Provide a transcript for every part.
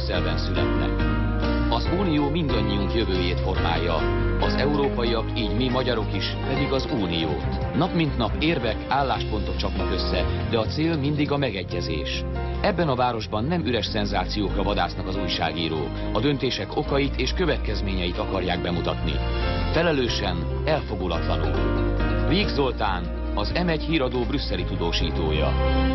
Brüsszelben születnek. Az Unió mindannyiunk jövőjét formálja, az európaiak, így mi magyarok is, pedig az Uniót. Nap mint nap érvek, álláspontok csapnak össze, de a cél mindig a megegyezés. Ebben a városban nem üres szenzációkra vadásznak az újságírók, a döntések okait és következményeit akarják bemutatni. Felelősen, elfogulatlanul. Víg Zoltán, az M1 híradó brüsszeli tudósítója.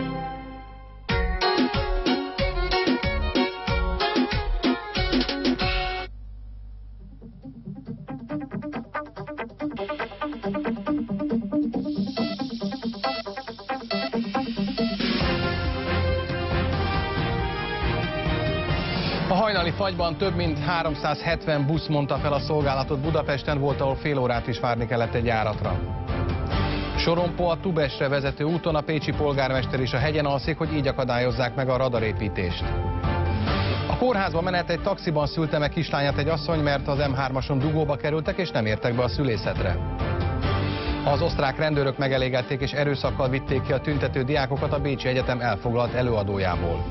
A hajnali fagyban több mint 370 busz mondta fel a szolgálatot Budapesten, volt, ahol fél órát is várni kellett egy járatra. Sorompó a Tubesre vezető úton, a pécsi polgármester is a hegyen alszik, hogy így akadályozzák meg a radarépítést. A kórházba menet egy taxiban szülte meg kislányát egy asszony, mert az M3-ason dugóba kerültek és nem értek be a szülészetre. Az osztrák rendőrök megelégelték és erőszakkal vitték ki a tüntető diákokat a Bécsi Egyetem elfoglalt előadójából.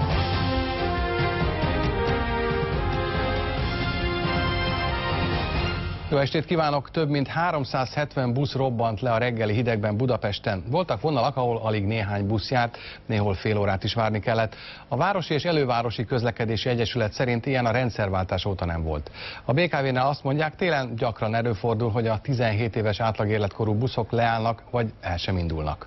Jó estét kívánok! Több mint 370 busz robbant le a reggeli hidegben Budapesten. Voltak vonalak, ahol alig néhány busz járt, néhol fél órát is várni kellett. A Városi és Elővárosi Közlekedési Egyesület szerint ilyen a rendszerváltás óta nem volt. A BKV-nál azt mondják, télen gyakran előfordul, hogy a 17 éves átlagéletkorú buszok leállnak, vagy el sem indulnak.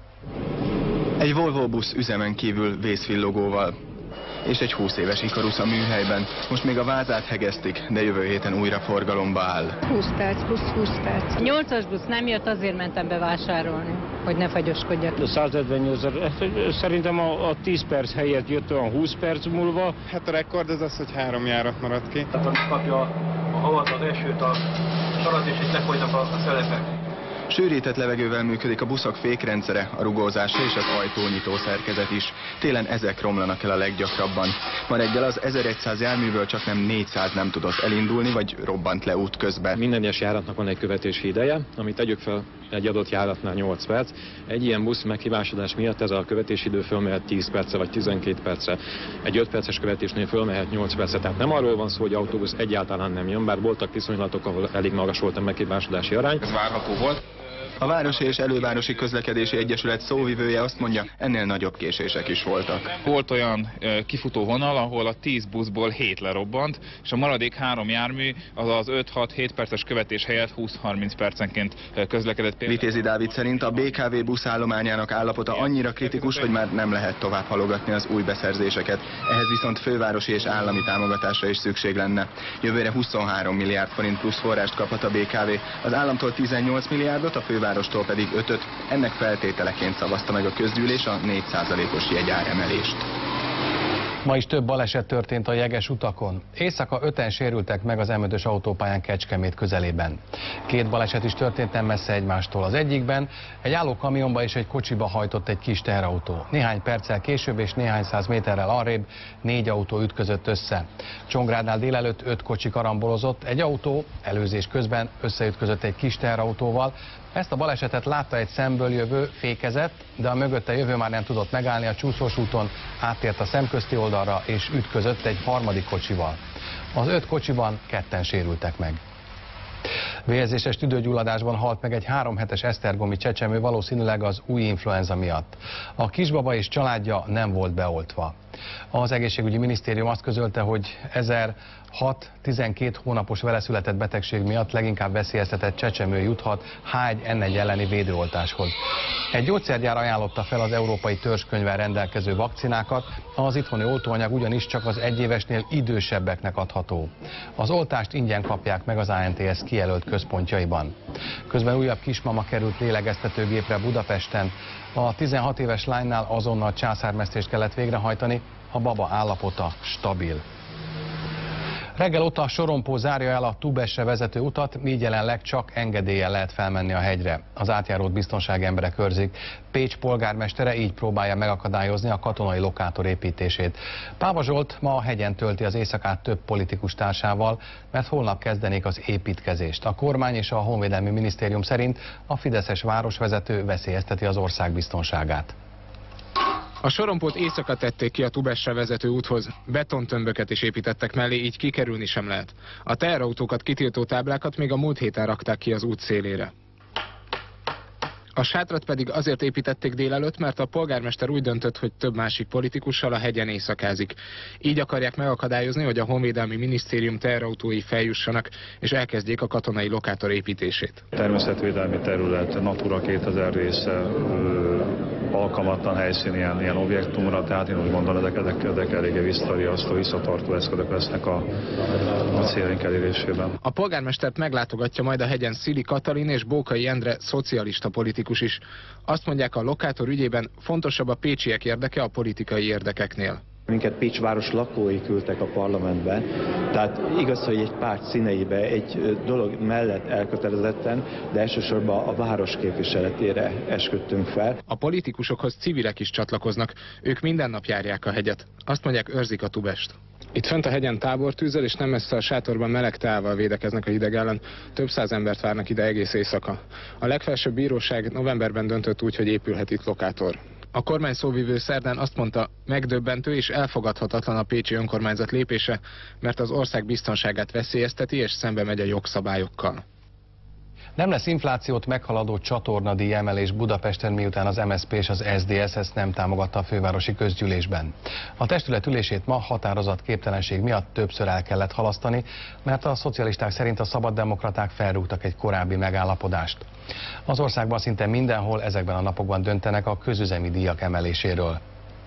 Egy Volvo busz üzemen kívül vészvillogóval. És egy 20 éves Ikarus a műhelyben. Most még a vázát hegesztik, de jövő héten újra forgalomba áll. 20 perc plusz 20 perc. A 8-as busz nem jött, azért mentem bevásárolni, hogy ne fagyoskodjak. A 158, szerintem a 10 perc helyett jött olyan 20 perc múlva. Hát a rekord az, hogy 3 járat maradt ki. Tehát amikor kapja a havat, az esőt, a sarat, és itt lefolynak a szelepek. Sűrített levegővel működik a buszok fékrendszere, a rugózása és az ajtónyitó szerkezet is. Télen ezek romlanak el a leggyakrabban. Ma reggel az 1100 járműből csaknem 400 nem tudott elindulni, vagy robbant le út közben. Minden egyes járatnak van egy követési ideje, amit tegyük fel egy adott járatnál 8 perc. Egy ilyen busz meghibásodás miatt ez a követési idő fölmehet 10 percre vagy 12 percre. Egy 5 perces követésnél fölmehet 8 percre. Tehát nem arról van szó, hogy autóbusz egyáltalán nem jön, bár voltak viszonylatok, ahol elég magas volt a meghibásodási arány. Ez várható volt. A Városi és Elővárosi Közlekedési Egyesület szóvivője azt mondja, ennél nagyobb késések is voltak. Volt olyan kifutó vonal, ahol a 10 buszból 7 lerobbant, és a maradék 3 jármű az 5-6-7 perces követés helyett 20-30 percenként közlekedett. Vitézi Dávid szerint a BKV buszállományának állapota annyira kritikus, hogy már nem lehet tovább halogatni az új beszerzéseket. Ehhez viszont fővárosi és állami támogatásra is szükség lenne. Jövőre 23 milliárd forint plusz forrást kaphat a BKV, az államtól 18 milliárdot, a fővárostól pedig 5-öt. Ennek feltételeként szavazta meg a közgyűlés a 4%-os jegyáremelést. Ma is több baleset történt a jeges utakon. Éjszaka 5-en sérültek meg az M5-ös autópályán Kecskemét közelében. 2 baleset is történt nem messze egymástól. Az egyikben egy álló kamionba és egy kocsiba hajtott egy kis teherautó. Néhány perccel később és néhány száz méterrel arrébb 4 autó ütközött össze. Csongrádnál délelőtt 5 kocsi karambolozott, egy autó előzés közben összeütközött egy kis teherautóval. Ezt a balesetet látta egy szemből jövő, fékezett, de a mögötte jövő már nem tudott megállni a csúszós úton, áttért a szemközti oldalra és ütközött egy harmadik kocsival. Az 5 kocsiban 2-en sérültek meg. Vérzéses tüdőgyulladásban halt meg egy 3 hetes esztergomi csecsemő, valószínűleg az új influenza miatt. A kisbaba és családja nem volt beoltva. Az egészségügyi minisztérium azt közölte, hogy 1006-12 hónapos vele született betegség miatt leginkább veszélyeztetett csecsemő juthat H1N1 elleni védőoltáshoz. Egy gyógyszergyár ajánlotta fel az európai törzskönyvvel rendelkező vakcinákat, az itthoni oltóanyag ugyanis csak az 1 évesnél idősebbeknek adható. Az oltást ingyen kapják meg az ANTS kijelölt központjaiban. Közben újabb kismama került lélegeztetőgépre Budapesten. A 16 éves lánynál azonnal császármetszést kellett végrehajtani, a baba állapota stabil. Reggel óta a sorompó zárja el a Tubesre vezető utat, így jelenleg csak engedéllyel lehet felmenni a hegyre. Az átjárót biztonsági emberek őrzik. Pécs polgármestere így próbálja megakadályozni a katonai lokátor építését. Páva Zsolt ma a hegyen tölti az éjszakát több politikus társával, mert holnap kezdenék az építkezést. A kormány és a Honvédelmi Minisztérium szerint a fideszes városvezető veszélyezteti az ország biztonságát. A sorompót éjszaka tették ki a Tubesre vezető úthoz, betontömböket is építettek mellé, így kikerülni sem lehet. A teherautókat kitiltó táblákat még a múlt héten rakták ki az út szélére. A sátrat pedig azért építették délelőtt, mert a polgármester úgy döntött, hogy több másik politikussal a hegyen éjszakázik. Így akarják megakadályozni, hogy a Honvédelmi Minisztérium teherautói feljussanak, és elkezdjék a katonai lokátor építését. Természetvédelmi terület, Natura 2000 része, alkalmatlan helyszín ilyen objektumra, tehát én úgy gondolom, ezek eléggé visszatartó eszközök lesznek a céljaink elérésében. A polgármestert meglátogatja majd a hegyen Szili Katalin és Bókai Endre szocialista politikus is. Azt mondják, a lokátor ügyében fontosabb a pécsiek érdeke a politikai érdekeknél. Minket Pécs város lakói küldtek a parlamentben, tehát igaz, hogy egy párt színeibe egy dolog mellett elkötelezetten, de elsősorban a város képviseletére esküdtünk fel. A politikusokhoz civilek is csatlakoznak, ők minden nap járják a hegyet. Azt mondják, őrzik a Tubest. Itt fent a hegyen tábortűzzel és nem messze a sátorban meleg teával védekeznek a hideg ellen. Több száz embert várnak ide egész éjszaka. A legfelsőbb bíróság novemberben döntött úgy, hogy épülhet itt lokátor. A kormány szóvivő szerdán azt mondta, megdöbbentő és elfogadhatatlan a pécsi önkormányzat lépése, mert az ország biztonságát veszélyezteti és szembe megy a jogszabályokkal. Nem lesz inflációt meghaladó csatornadíj emelés Budapesten, miután az MSZP és az SZDSZ ezt nem támogatta a fővárosi közgyűlésben. A testület ülését ma határozatképtelenség miatt többször el kellett halasztani, mert a szocialisták szerint a szabaddemokraták felrúgtak egy korábbi megállapodást. Az országban szinte mindenhol ezekben a napokban döntenek a közüzemi díjak emeléséről.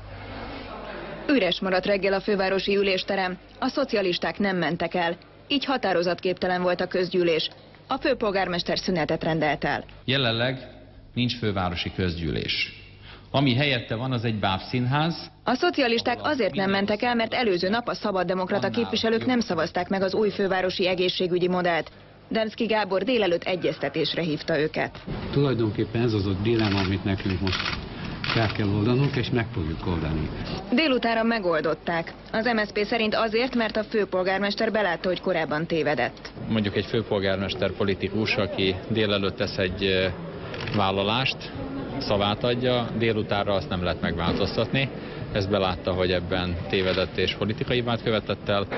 Üres maradt reggel a fővárosi ülésterem, a szocialisták nem mentek el, így határozatképtelen volt a közgyűlés. A főpolgármester szünetet rendelt el. Jelenleg nincs fővárosi közgyűlés. Ami helyette van, az egy bábszínház. A szocialisták azért nem mentek el, mert előző nap a szabaddemokrata képviselők nem szavazták meg az új fővárosi egészségügyi modellt. Demszky Gábor délelőtt egyeztetésre hívta őket. Tulajdonképpen ez az a dilemma, amit nekünk most fel kell oldanunk, és meg fogjuk oldani. Délutánra megoldották. Az MSZP szerint azért, mert a főpolgármester belátta, hogy korábban tévedett. Mondjuk egy főpolgármester politikus, aki délelőtt tesz egy vállalást, szavát adja, délutánra azt nem lehet megváltoztatni. Ezt belátta, hogy ebben tévedett és politikai hibát követett el.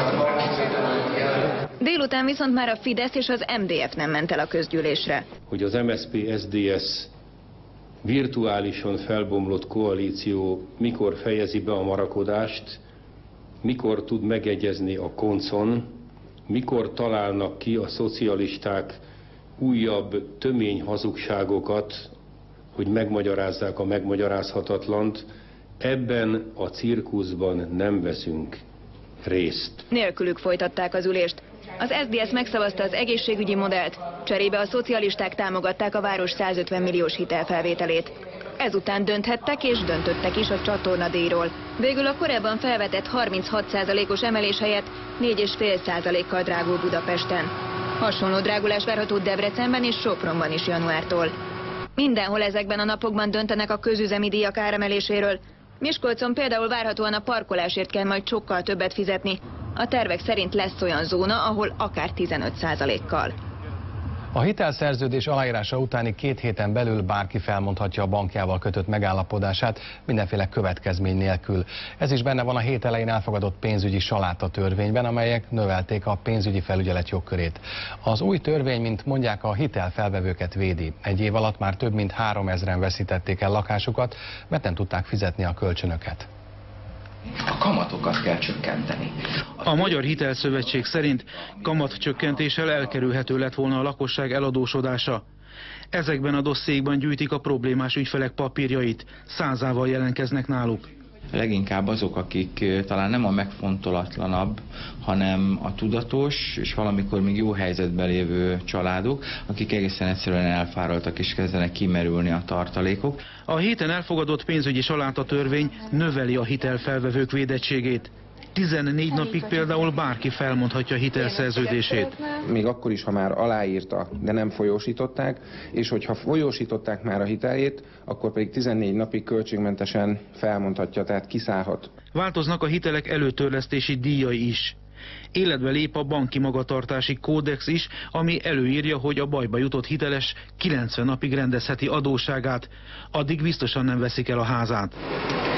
Délután viszont már a Fidesz és az MDF nem ment el a közgyűlésre. Hogy az MSZP-SZDSZ virtuálisan felbomlott koalíció mikor fejezi be a marakodást, mikor tud megegyezni a koncon, mikor találnak ki a szocialisták újabb tömény hazugságokat, hogy megmagyarázzák a megmagyarázhatatlant, ebben a cirkuszban nem veszünk részt. Nélkülük folytatták az ülést. Az SZDSZ megszavazta az egészségügyi modellt, cserébe a szocialisták támogatták a város 150 milliós hitelfelvételét. Ezután dönthettek és döntöttek is a csatornadíjról. Végül a korábban felvetett 36%-os emelés helyett 4,5%-kal drágul Budapesten. Hasonló drágulás várható Debrecenben és Sopronban is januártól. Mindenhol ezekben a napokban döntenek a közüzemi díjak áremeléséről. Miskolcon például várhatóan a parkolásért kell majd sokkal többet fizetni. A tervek szerint lesz olyan zóna, ahol akár 15%-kal. A hitelszerződés aláírása utáni 2 héten belül bárki felmondhatja a bankjával kötött megállapodását mindenféle következmény nélkül. Ez is benne van a hét elején elfogadott pénzügyi saláta törvényben, amelyek növelték a pénzügyi felügyelet jogkörét. Az új törvény, mint mondják, a hitelfelvevőket védi. Egy év alatt már több mint 3000-en veszítették el lakásukat, mert nem tudták fizetni a kölcsönöket. A kamatokat kell csökkenteni. A Magyar Hitelszövetség szerint kamatcsökkentéssel elkerülhető lett volna a lakosság eladósodása. Ezekben a dossziékban gyűjtik a problémás ügyfelek papírjait, százával jelentkeznek náluk. Leginkább azok, akik talán nem a megfontolatlanabb, hanem a tudatos és valamikor még jó helyzetben lévő családok, akik egészen egyszerűen elfáradtak és kezdenek kimerülni a tartalékok. A héten elfogadott pénzügyi saláta törvény növeli a hitelfelvevők védettségét. 14 napig például bárki felmondhatja hitelszerződését. Még akkor is, ha már aláírta, de nem folyósították, és hogyha folyósították már a hiteljét, akkor pedig 14 napig költségmentesen felmondhatja, tehát kiszállhat. Változnak a hitelek előtörlesztési díjai is. Életbe lép a banki magatartási kódex is, ami előírja, hogy a bajba jutott hiteles 90 napig rendezheti adósságát, addig biztosan nem veszik el a házát.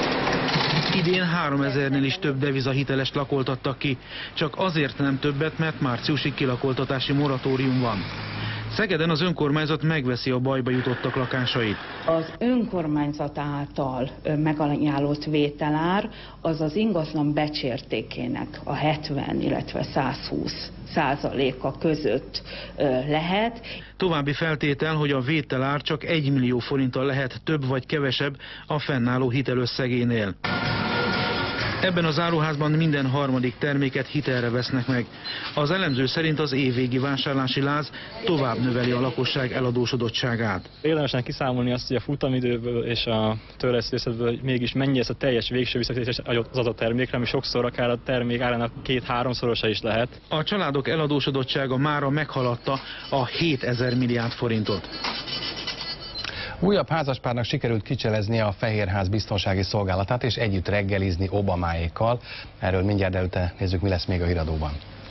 Idén 3000-nél is több devizahitelest lakoltattak ki, csak azért nem többet, mert márciusig kilakoltatási moratórium van. Szegeden az önkormányzat megveszi a bajba jutottak lakásait. Az önkormányzat által megajánlott vételár az az ingatlan becsértékének a 70, illetve 120% között lehet. További feltétel, hogy a vételár csak 1 millió forinttal lehet több vagy kevesebb a fennálló hitelösszegénél. Ebben az áruházban minden harmadik terméket hitelre vesznek meg. Az elemző szerint az évvégi vásárlási láz tovább növeli a lakosság eladósodottságát. Érdemesen kiszámolni azt, hogy a futamidőből és a törlesztészetből mégis mennyi ez a teljes végső visszatérítés az adott termékre, ami sokszor akár a termék árának 2-3-szorosa is lehet. A családok eladósodottsága mára meghaladta a 7000 milliárd forintot. Újabb házaspárnak sikerült kicseleznie a Fehérház biztonsági szolgálatát és együtt reggelizni Obamáékkal. Erről mindjárt előtte nézzük, mi lesz még a híradóban.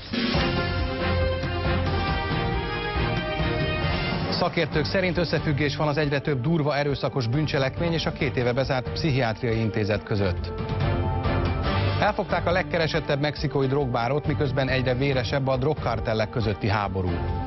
Szakértők szerint összefüggés van az egyre több durva erőszakos bűncselekmény és a 2 éve bezárt pszichiátriai intézet között. Elfogták a legkeresettebb mexikói drogbárót, miközben egyre véresebb a drogkartellek közötti háború.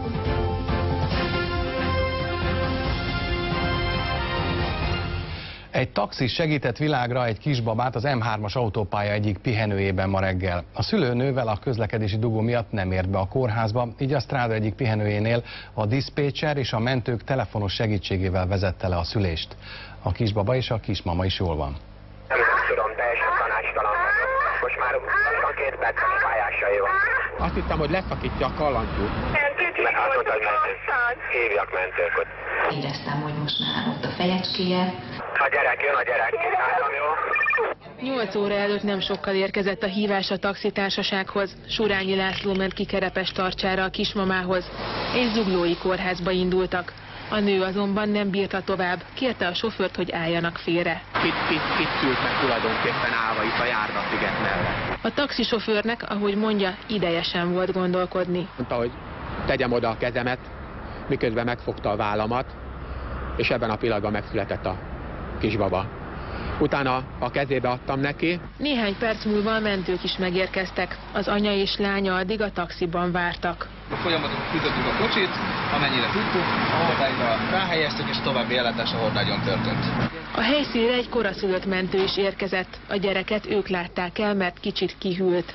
Egy taxis segített világra egy kisbabát az M3-as autópálya egyik pihenőjében ma reggel. A szülőnővel a közlekedési dugó miatt nem ért be a kórházba, így a stráda egyik pihenőjénél a diszpécser és a mentők telefonos segítségével vezette le a szülést. A kisbaba és a kismama is jól van. Nem tudom, teljesen tanácstalan vagyok. Most már 22 percen pályásai van. Azt hittem, hogy leszakítja a kalantjút. Mert azt mondta, hogy hívjak mentőket. Éreztem, hogy most már ott a fejecskéje. A gyerek jön, a gyerek. Álltam, jó? 8 óra előtt nem sokkal érkezett a hívás a taxitársasághoz. Surányi László ment ki Kerepes-Tarcsára a kismamához, és Zuglói kórházba indultak. A nő azonban nem bírta tovább, kérte a sofőrt, hogy álljanak félre. Itt ült meg tulajdonképpen állva itt a Járdasziget mellett. A taxisofőrnek, ahogy mondja, ideje sem volt gondolkodni. Mondta, hogy tegyem oda a kezemet, miközben megfogta a vállamat, és ebben a pillanatban megszületett a kisbaba. Utána a kezébe adtam neki. Néhány perc múlva a mentők is megérkeztek. Az anya és lánya addig a taxiban vártak. Folyamatosan fűtöttük a kocsit, amennyire tudtuk, a hordályra ráhelyeztük, és további ellátás a hordágyon történt. A helyszínre egy koraszülött mentő is érkezett. A gyereket ők látták el, mert kicsit kihűlt.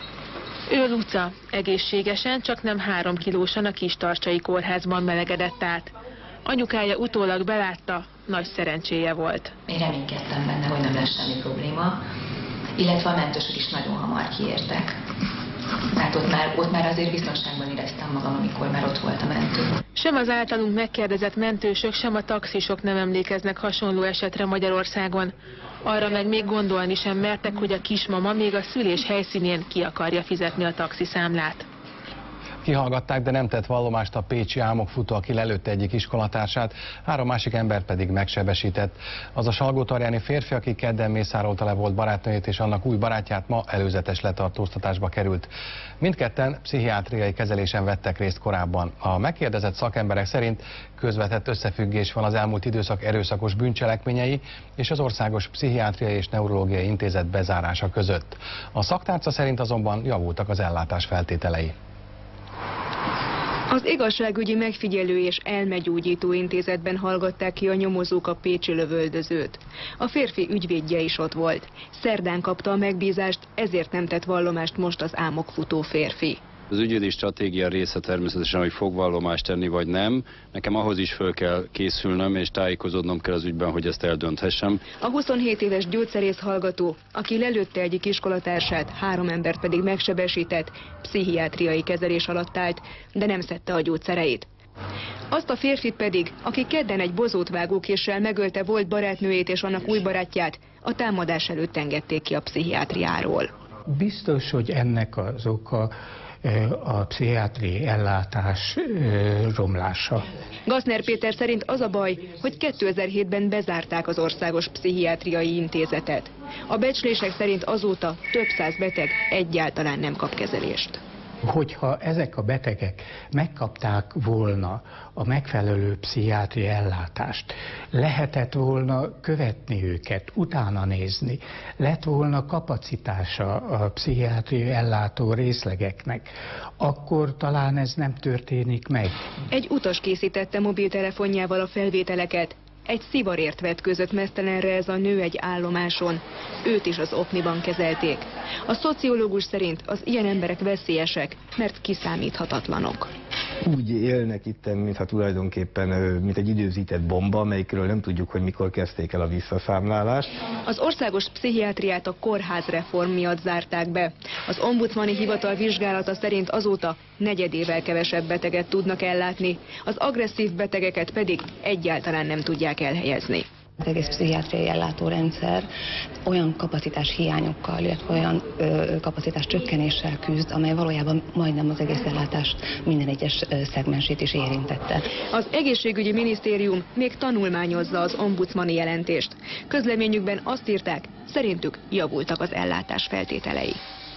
Ő Luca, egészségesen, csak nem 3 kilósan a Kistarcsai kórházban melegedett át. Anyukája utólag belátta, nagy szerencséje volt. Én reménykedtem benne, hogy nem lesz semmi probléma, illetve a mentősök is nagyon hamar kiértek. Hát ott már azért biztonságban éreztem magam, amikor már ott volt a mentő. Sem az általunk megkérdezett mentősök, sem a taxisok nem emlékeznek hasonló esetre Magyarországon. Arra meg még gondolni sem mertek, hogy a kismama még a szülés helyszínén ki akarja fizetni a taxiszámlát. Kihallgatták, de nem tett vallomást a pécsi álmokfutó, aki lelőtte egyik iskolatársát, 3 másik embert pedig megsebesített. Az a salgótarjáni férfi, aki kedden mészárolta le volt barátnőjét és annak új barátját, ma előzetes letartóztatásba került. Mindketten pszichiátriai kezelésen vettek részt korábban. A megkérdezett szakemberek szerint közvetett összefüggés van az elmúlt időszak erőszakos bűncselekményei és az Országos Pszichiátriai és Neurológiai Intézet bezárása között. A szaktárca szerint azonban javultak az ellátás feltételei. Az igazságügyi megfigyelő és elmegyógyító intézetben hallgatták ki a nyomozók a pécsi lövöldözőt. A férfi ügyvédje is ott volt. Szerdán kapta a megbízást, ezért nem tett vallomást most az álmokfutó férfi. Az ügyvédi stratégia része természetesen, hogy fog vallomást tenni vagy nem. Nekem ahhoz is föl kell készülnöm és tájékozódnom kell az ügyben, hogy ezt eldönthessem. A 27 éves gyógyszerész hallgató, aki lelőtte egyik iskolatársát, 3 embert pedig megsebesített, pszichiátriai kezelés alatt állt, de nem szedte a gyógyszereit. Azt a férfit pedig, aki kedden egy bozótvágókéssel megölte volt barátnőjét és annak új barátját, a támadás előtt engedték ki a pszichiátriáról. Biztos, hogy ennek az oka a pszichiátriai ellátás romlása. Gaszner Péter szerint az a baj, hogy 2007-ben bezárták az Országos Pszichiátriai Intézetet. A becslések szerint azóta több száz beteg egyáltalán nem kap kezelést. Hogyha ezek a betegek megkapták volna a megfelelő pszichiátriai ellátást, lehetett volna követni őket, utána nézni, lett volna kapacitása a pszichiátriai ellátó részlegeknek, akkor talán ez nem történik meg. Egy utas készítette mobiltelefonjával a felvételeket. Egy szivarért vetközött meztelenre ez a nő egy állomáson. Őt is az Opniban kezelték. A szociológus szerint az ilyen emberek veszélyesek, mert kiszámíthatatlanok. Úgy élnek itt, mintha tulajdonképpen mint egy időzített bomba, amelyikről nem tudjuk, hogy mikor kezdték el a visszaszámlálást. Az országos pszichiátriát a kórházreform miatt zárták be. Az ombudsmani hivatal vizsgálata szerint azóta negyedével kevesebb beteget tudnak ellátni, az agresszív betegeket pedig egyáltalán nem tudják elhelyezni. Az egész pszichiátriai ellátórendszer olyan kapacitás hiányokkal, illetve olyan kapacitás csökkenéssel küzd, amely valójában majdnem az egész ellátást minden egyes szegmensét is érintette. Az egészségügyi minisztérium még tanulmányozza az ombudsmani jelentést. Közleményükben azt írták, szerintük javultak az ellátás feltételei.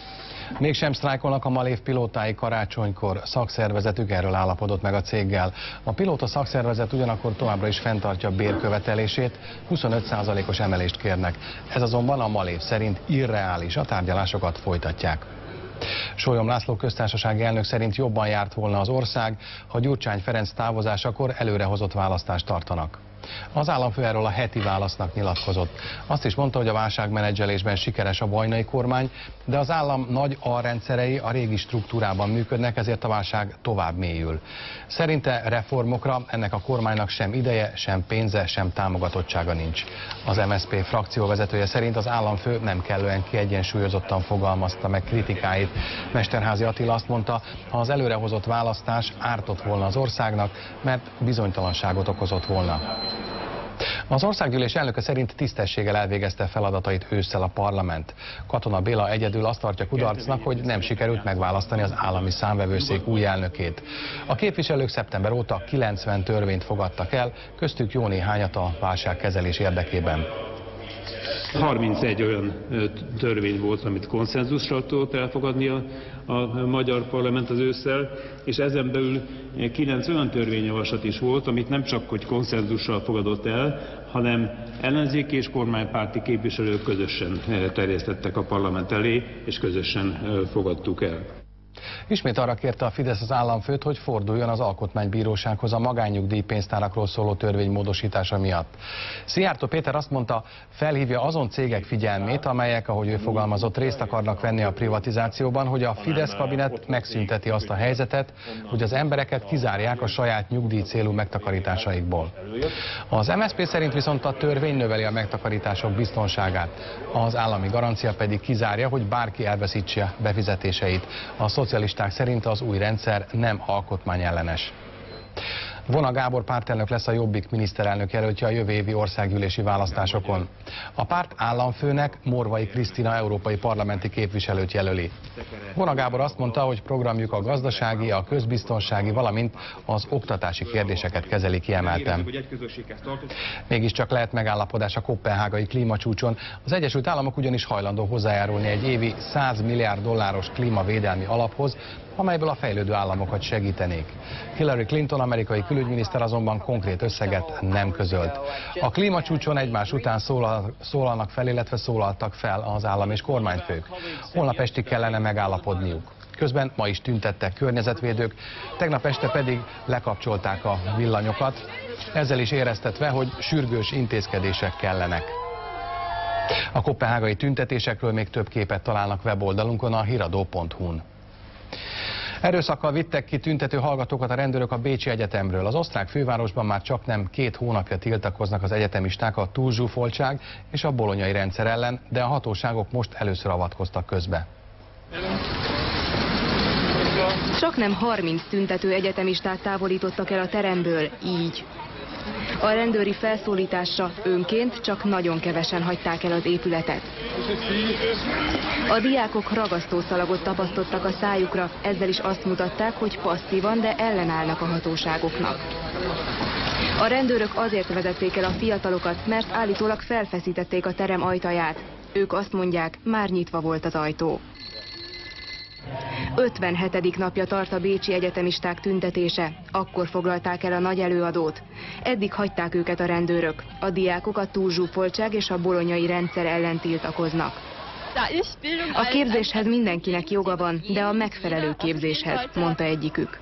Mégsem sztrájkolnak a Malév pilótái karácsonykor, szakszervezetük erről állapodott meg a céggel. A pilóta szakszervezet ugyanakkor továbbra is fenntartja bérkövetelését, 25%-os emelést kérnek. Ez azonban a Malév szerint irreális, a tárgyalásokat folytatják. Sólyom László köztársasági elnök szerint jobban járt volna az ország, ha Gyurcsány Ferenc távozásakor előrehozott választást tartanak. Az államfő erről a heti válasznak nyilatkozott. Azt is mondta, hogy a válságmenedzselésben sikeres a Vajnai kormány, de az állam nagy alrendszerei a régi struktúrában működnek, ezért a válság tovább mélyül. Szerinte reformokra ennek a kormánynak sem ideje, sem pénze, sem támogatottsága nincs. Az MSZP frakcióvezetője szerint az államfő nem kellően kiegyensúlyozottan fogalmazta meg kritikáit. Mesterházy Attila azt mondta, ha az előrehozott választás ártott volna az országnak, mert bizonytalanságot okozott volna. Az országgyűlés elnöke szerint tisztességgel elvégezte feladatait ősszel a parlament. Katona Béla egyedül azt tartja kudarcnak, hogy nem sikerült megválasztani az állami számvevőszék új elnökét. A képviselők szeptember óta 90 törvényt fogadtak el, köztük jó néhányat a válságkezelés érdekében. 31 olyan törvény volt, amit konszenzussal tudott elfogadni a magyar parlament az ősszel, és ezen belül 9 olyan törvényjavaslat is volt, amit nem csak hogy konszenzussal fogadott el, hanem ellenzéki és kormánypárti képviselők közösen terjesztettek a parlament elé, és közösen fogadtuk el. Ismét arra kérte a Fidesz az államfőt, hogy forduljon az Alkotmánybírósághoz a magánnyugdíjpénztárakról szóló törvény módosítása miatt. Szijjártó Péter azt mondta, felhívja azon cégek figyelmét, amelyek, ahogy ő fogalmazott, részt akarnak venni a privatizációban, hogy a Fidesz kabinet megszünteti azt a helyzetet, hogy az embereket kizárják a saját nyugdíj célú megtakarításaikból. Az MSZP szerint viszont a törvény növeli a megtakarítások biztonságát, az állami garancia pedig kizárja, hogy bárki elveszítse befizetéseit. A szocialisták szerint az új rendszer nem alkotmányellenes. Vona Gábor pártelnök lesz a Jobbik miniszterelnök jelöltje a jövő évi országgyűlési választásokon. A párt államfőnek Morvai Krisztina európai parlamenti képviselőt jelöli. Vona Gábor azt mondta, hogy programjuk a gazdasági, a közbiztonsági, valamint az oktatási kérdéseket kezeli kiemelten. Mégiscsak lehet megállapodás a koppenhágai klímacsúcson. Az Egyesült Államok ugyanis hajlandó hozzájárulni egy évi 100 milliárd dolláros klímavédelmi alaphoz, amelyből a fejlődő államokat segítenék. Hillary Clinton amerikai külügyminiszter azonban konkrét összeget nem közölt. A klímacsúcson egymás után szólalnak fel, illetve szólaltak fel az állam és kormányfők. Holnap estig kellene megállapodniuk. Közben ma is tüntettek környezetvédők, tegnap este pedig lekapcsolták a villanyokat, ezzel is éreztetve, hogy sürgős intézkedések kellenek. A koppenhágai tüntetésekről még több képet találnak weboldalunkon, a hiradó.hu-n. Erőszakkal vittek ki tüntető hallgatókat a rendőrök a Bécsi Egyetemről. Az osztrák fővárosban már csaknem 2 hónapja tiltakoznak az egyetemisták a túlzsúfoltság és a bolonyai rendszer ellen, de a hatóságok most először avatkoztak közbe. Csaknem 30 tüntető egyetemistát távolítottak el a teremből, így. A rendőri felszólításra önként csak nagyon kevesen hagyták el az épületet. A diákok ragasztószalagot tapasztottak a szájukra, ezzel is azt mutatták, hogy passzívan, de ellenállnak a hatóságoknak. A rendőrök azért vezették el a fiatalokat, mert állítólag felfeszítették a terem ajtaját. Ők azt mondják, már nyitva volt az ajtó. 57. napja tart a bécsi egyetemisták tüntetése. Akkor foglalták el a nagy előadót. Eddig hagyták őket a rendőrök. A diákok a túlzsúfoltság és a bolonyai rendszer ellen tiltakoznak. A képzéshez mindenkinek joga van, de a megfelelő képzéshez, mondta egyikük.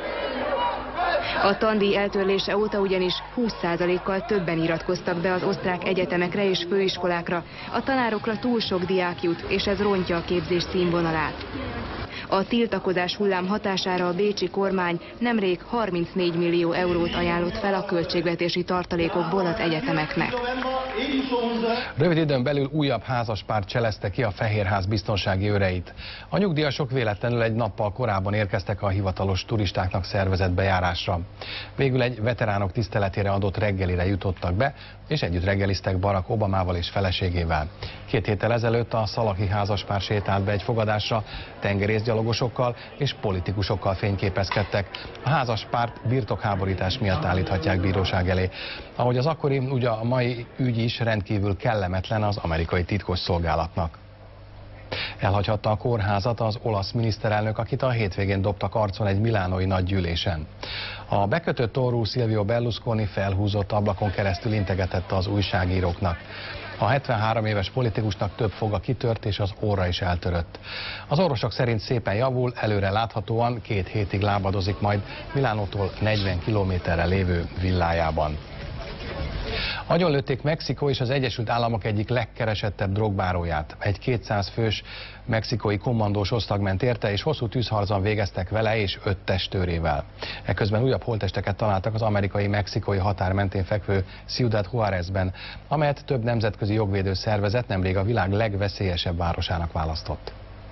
A tandíj eltörlése óta ugyanis 20%-kal többen iratkoztak be az osztrák egyetemekre és főiskolákra. A tanárokra túl sok diák jut, és ez rontja a képzés színvonalát. A tiltakozás hullám hatására a bécsi kormány nemrég 34 millió eurót ajánlott fel a költségvetési tartalékokból az egyetemeknek. Rövid időn belül újabb házaspár cselezte ki a Fehérház biztonsági őreit. A nyugdíjasok véletlenül egy nappal korábban érkeztek a hivatalos turistáknak szervezett bejárásra. Végül egy veteránok tiszteletére adott reggelire jutottak be, és együtt reggeliztek Barack Obamával és feleségével. 2 héttel ezelőtt a szalaki házaspár sétált be egy fogadásra, tengerészgyalogosokkal és politikusokkal fényképezkedtek. A házaspárt birtokháborítás miatt állíthatják bíróság elé. Ahogy az akkori, ugye a mai ügy is rendkívül kellemetlen az amerikai titkosszolgálatnak. Elhagyhatta a kórházat az olasz miniszterelnök, akit a hétvégén dobtak arcon egy milánói nagygyűlésen. A bekötött orrú Silvio Berlusconi felhúzott ablakon keresztül integetett az újságíróknak. A 73 éves politikusnak több foga kitört és az orra is eltörött. Az orvosok szerint szépen javul, előre láthatóan 2 hétig lábadozik majd Milánótól 40 kilométerre lévő villájában. Agyonlőtték Mexikó és az Egyesült Államok egyik legkeresettebb drogbáróját. Egy 200 fős mexikói kommandós osztag ment érte, és hosszú tűzharcban végeztek vele és 5 testőrével. Ekközben újabb holttesteket találtak az amerikai-mexikói határ mentén fekvő Ciudad Juárezben, amelyet több nemzetközi jogvédő szervezet nemrég a világ legveszélyesebb városának választott.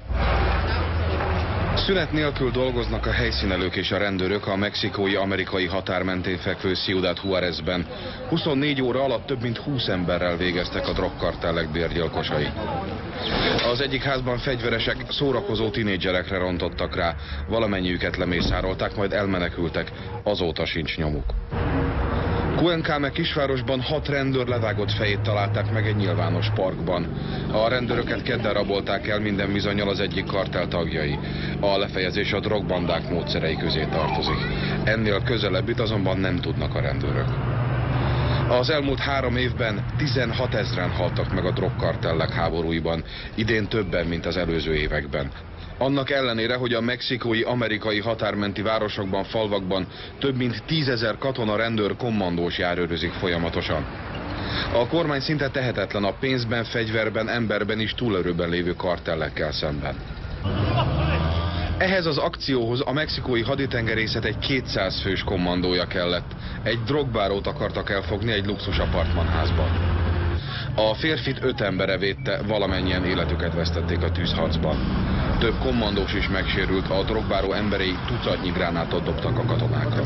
Szünet nélkül dolgoznak a helyszínelők és a rendőrök a mexikói-amerikai határ mentén fekvő Ciudad Juárezben. 24 óra alatt több mint 20 emberrel végeztek a drogkartellek bérgyilkosai. Az egyik házban fegyveresek szórakozó tinédzserekre rontottak rá, valamennyiüket lemészárolták, majd elmenekültek, azóta sincs nyomuk. Cuencame kisvárosban 6 rendőr levágott fejét találták meg egy nyilvános parkban. A rendőröket kedden rabolták el, minden bizonnyal az egyik kartell tagjai. A lefejezés a drogbandák módszerei közé tartozik. Ennél közelebbit azonban nem tudnak a rendőrök. Az elmúlt 3 évben 16 000-en haltak meg a drogkartellek háborúiban, idén többen, mint az előző években. Annak ellenére, hogy a mexikói-amerikai határmenti városokban, falvakban több mint 10 000 katona, rendőr, kommandós járőrözik folyamatosan. A kormány szinte tehetetlen a pénzben, fegyverben, emberben is túlerőben lévő kartellekkel szemben. Ehhez az akcióhoz a mexikói haditengerészet egy 200 fős kommandója kellett. Egy drogbárót akartak elfogni egy luxus apartmanházban. A férfit 5 embere védte, valamennyien életüket vesztették a tűzharcban. Több kommandós is megsérült, a drogbáró emberei tucatnyi gránátot dobtak a katonákra.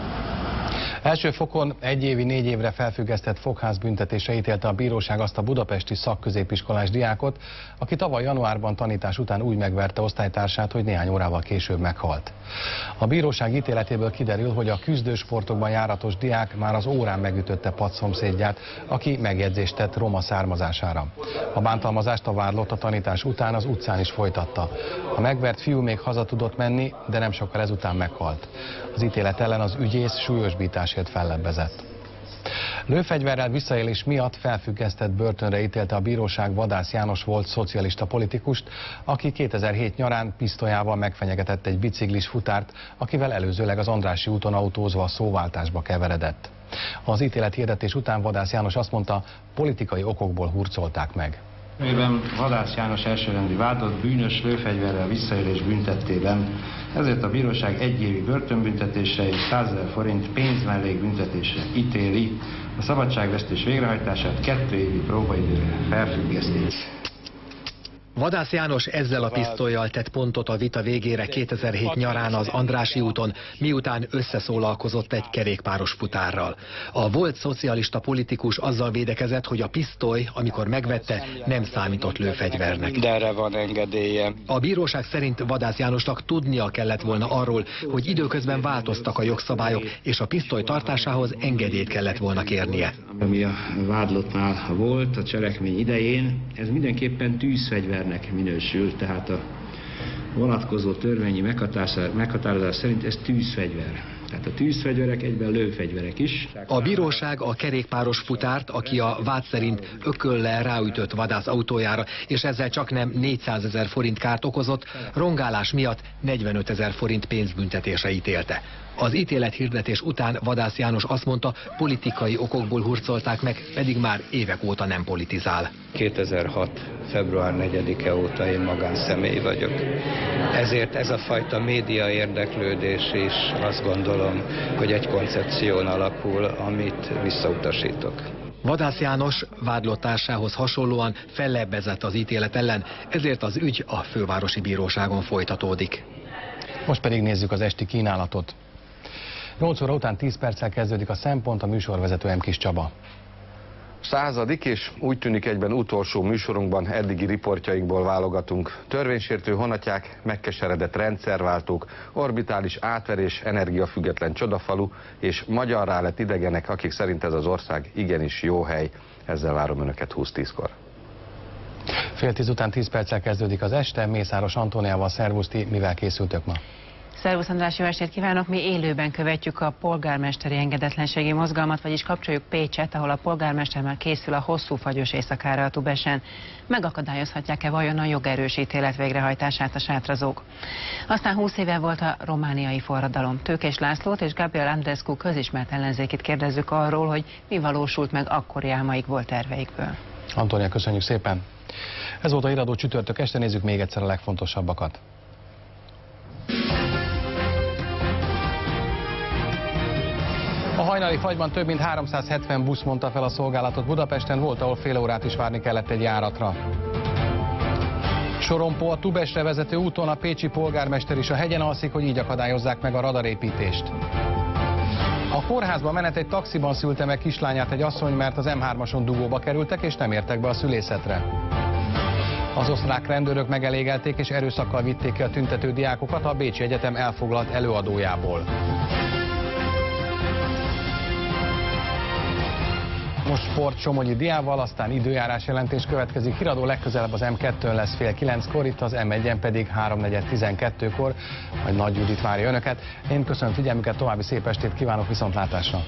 Első fokon 1 évi 4 évre felfüggesztett fogházbüntetésre ítélte a bíróság azt a budapesti szakközépiskolás diákot, aki tavaly januárban tanítás után úgy megverte osztálytársát, hogy néhány órával később meghalt. A bíróság ítéletéből kiderül, hogy a küzdősportokban járatos diák már az órán megütötte padszomszédját, aki megjegyzést tett roma származására. A bántalmazást a vádlott a tanítás után az utcán is folytatta. A megvert fiú még haza tudott menni, de nem sokkal ezután meghalt. Az ítélet ellen az ügyész súlyosbításért fellebbezett. Lőfegyverrel visszaélés miatt felfüggesztett börtönre ítélte a bíróság Vadász János volt szocialista politikust, aki 2007 nyarán pisztolyával megfenyegetett egy biciklis futárt, akivel előzőleg az Andrássy úton autózva szóváltásba keveredett. Az ítélethirdetés után Vadász János azt mondta, politikai okokból hurcolták meg. Miben Vadász János elsőrendű vádlott bűnös lőfegyverrel visszaélés büntettében, ezért a bíróság 1 évi börtönbüntetésre és 100 000 forint pénzmellékbüntetésre ítéli, a szabadságvesztés végrehajtását 2 évi próbaidőre felfüggeszti. Vadász János ezzel a pisztollyal tett pontot a vita végére 2007 nyarán az Andrássy úton, miután összeszólalkozott egy kerékpáros futárral. A volt szocialista politikus azzal védekezett, hogy a pisztoly, amikor megvette, nem számított lőfegyvernek. De erre van engedélye. A bíróság szerint Vadász Jánosnak tudnia kellett volna arról, hogy időközben változtak a jogszabályok, és a pisztoly tartásához engedélyt kellett volna kérnie. Ami a vádlottnál volt a cselekmény idején, ez mindenképpen tűzfegyvernek minősül, tehát vonatkozó törvényi meghatározás szerint ez tűzfegyver. Tehát a tűzfegyverek egyben lőfegyverek is. A bíróság a kerékpáros futárt, aki a vád szerint ököllel ráütött vadász autójára, és ezzel csaknem 400 000 forint kárt okozott, rongálás miatt 45 000 forint pénzbüntetésre ítélte. Az ítélethirdetés után Vadász János azt mondta, politikai okokból hurcolták meg, pedig már évek óta nem politizál. 2006. február 4-e óta én magánszemély vagyok. Ezért ez a fajta média érdeklődés is azt gondolom, hogy egy koncepción alapul, amit visszautasítok. Vadász János vádlott társához hasonlóan fellebbezett az ítélet ellen, ezért az ügy a fővárosi bíróságon folytatódik. Most pedig nézzük az esti kínálatot. 8 óra után 10 perccel kezdődik a Szempont, a műsorvezető M. Kis Csaba. Századik és úgy tűnik egyben utolsó műsorunkban eddigi riportjainkból válogatunk. Törvénysértő honatják, megkeseredett rendszerváltók, orbitális átverés, energiafüggetlen csodafalu és magyarrá lett idegenek, akik szerint ez az ország igenis jó hely. Ezzel várom Önöket 20-10-kor. Fél 10 után 10 perccel kezdődik az este. Mészáros Antóniával, szervusz, ti mivel készültök ma? Szervusz András, jó estét kívánok! Mi élőben követjük a polgármesteri engedetlenségi mozgalmat, vagyis kapcsoljuk Pécset, ahol a polgármester már készül a hosszú fagyos éjszakára a Tubesen. Megakadályozhatják-e vajon a jogerős ítélet végrehajtását a sátrazók? Aztán 20 éve volt a romániai forradalom. Tőkés Lászlót és Gabriel Andrescu közismert ellenzékit kérdezzük arról, hogy mi valósult meg akkori álmaikból, terveikből. Antónia, köszönjük szépen! Ez volt a Híradó csütörtök este, nézzük még egyszer a legfontosabbakat. A hajnali fagyban több mint 370 busz mondta fel a szolgálatot Budapesten, volt, ahol fél órát is várni kellett egy járatra. Sorompó, a Tubesre vezető úton a pécsi polgármester is a hegyen alszik, hogy így akadályozzák meg a radarépítést. A kórházba menet egy taxiban szülte meg kislányát egy asszony, mert az M3-ason dugóba kerültek és nem értek be a szülészetre. Az osztrák rendőrök megelégelték és erőszakkal vitték ki a tüntető diákokat a Bécsi Egyetem elfoglalt előadójából. Most sport Somogyi Diával, aztán időjárás jelentés következik. Híradó legközelebb az M2-n lesz fél 9-kor, itt az M1-en pedig 3:4-12-kor, majd Nagy Judit várja Önöket. Én köszönöm figyelmüket, további szép estét kívánok, viszontlátásra!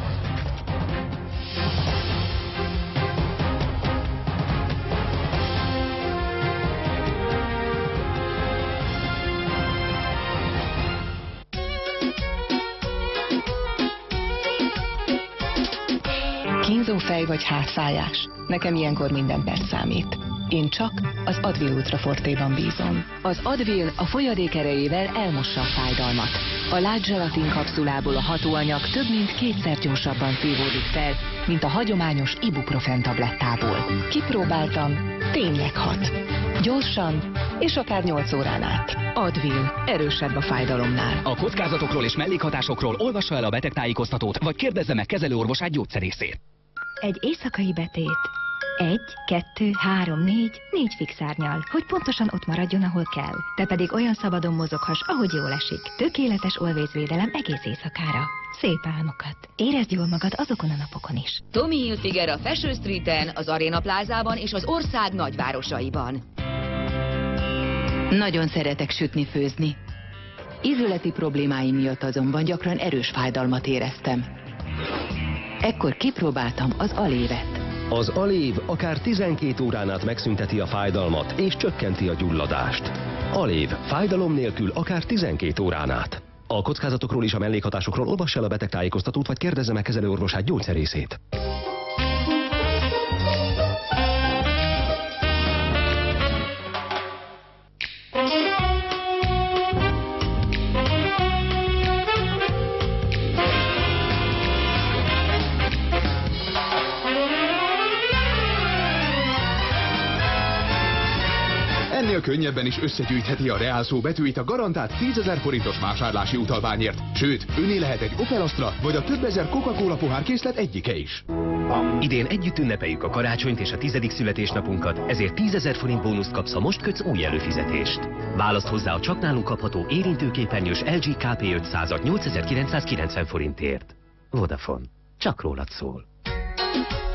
Kínzó fej vagy hátfájás? Nekem ilyenkor minden perc számít. Én csak az Advil Ultra Forte-ban bízom. Az Advil a folyadék erejével elmossa a fájdalmat. A lágy zselatin kapszulából a hatóanyag több mint 2-szer gyorsabban szívódik fel, mint a hagyományos ibuprofen tablettából. Kipróbáltam, tényleg hat. Gyorsan, és akár 8 órán át. Advil, erősebb a fájdalomnál. A kockázatokról és mellékhatásokról olvassa el a betegtájékoztatót, vagy kérdezze meg kezelőorvosát, gyógyszerészét. Egy éjszakai betét. 1, 2, 3, 4 fixárnyal, hogy pontosan ott maradjon, ahol kell. Te pedig olyan szabadon mozoghass, ahogy jól esik. Tökéletes olvészvédelem egész éjszakára. Szép álmokat. Érezd jól magad azokon a napokon is. Tommy Hilfiger a Fashion Streeten, az Arena Plázában és az ország nagyvárosaiban. Nagyon szeretek sütni-főzni. Ízületi problémáim miatt azonban gyakran erős fájdalmat éreztem. Ekkor kipróbáltam az Alévet. Az Alév akár 12 órán át megszünteti a fájdalmat és csökkenti a gyulladást. Alév, fájdalom nélkül akár 12 órán át. A kockázatokról és a mellékhatásokról olvass el a betegtájékoztatót, vagy kérdezze meg kezelőorvosát, gyógyszerészét. Ennél könnyebben is összegyűjtheti a Reál szó betűit a garantált 10 000 forintos vásárlási utalványért. Sőt, öné lehet egy Opel Astra, vagy a több ezer Coca-Cola pohárkészlet egyike is. Idén együtt ünnepeljük a karácsonyt és a 10. születésnapunkat, ezért 10 000 forint bónuszt kapsz, ha most kötsz új előfizetést. Választ hozzá a csak nálunk kapható érintőképernyős LG KP500-at 8990 forintért. Vodafone. Csak rólad szól.